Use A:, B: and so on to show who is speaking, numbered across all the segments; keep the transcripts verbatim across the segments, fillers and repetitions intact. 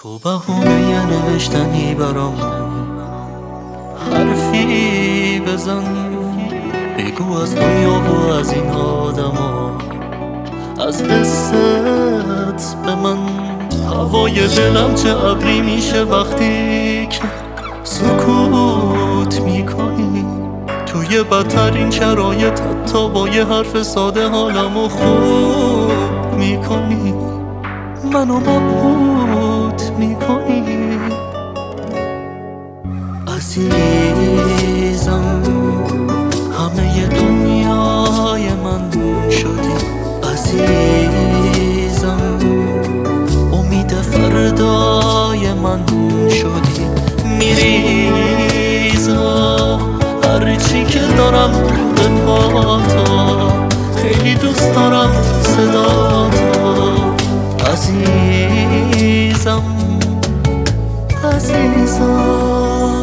A: تو بهونه نوشتنی برام حرفی بزن، بگو از دنیا و از این آدما، از حست به من. هوای دلم چه ابری میشه وقتی که سکوت میکنی. توی بدترین شرایط حتی با یه حرف ساده حالمو خوب میکنی، منو مبهوت میکنی. عزیزم همه دنیای من شدی، عزیزم امید فردای من شدی. میریزم هرچی که دارم به پاتا، خیلی دوست دارم صداتا. عزیزم عزیزم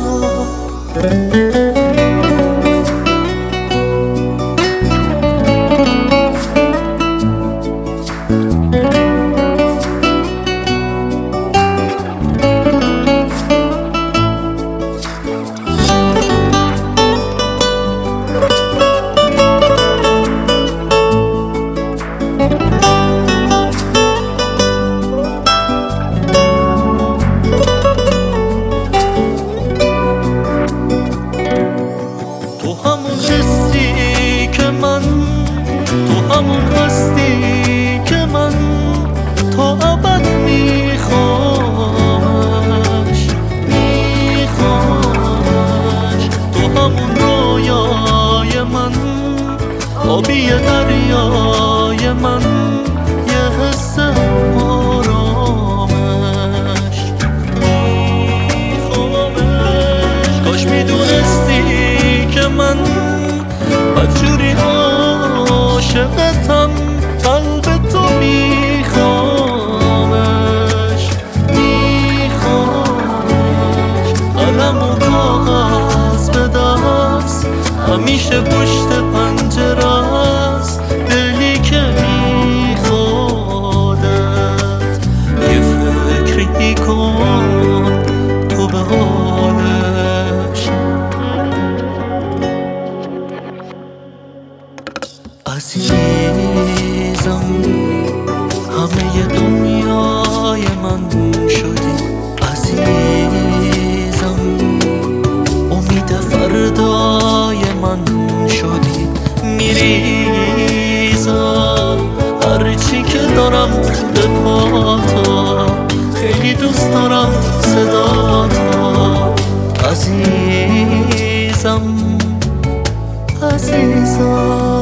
A: تو همون هستی که من تا ابد میخوامش، میخوامش. تو همون رویای من، آبی دریای من، یه حس آرامش، میخوامش. کاش میدونستی که من بدجوری عاشقتم، قلب تو میخوامش، میخوامش. قلم و کاغذ به دست، همیشه پشت پنجره است. دلی که میخوادت، یه فکری کن تو به حالش. عزیزم همه دنیای من شدی، عزیزم امید فردای من شدی. میریزم هرچی که دارم به پاتا، خیلی دوست دارم صداتا. عزیزم عزیزم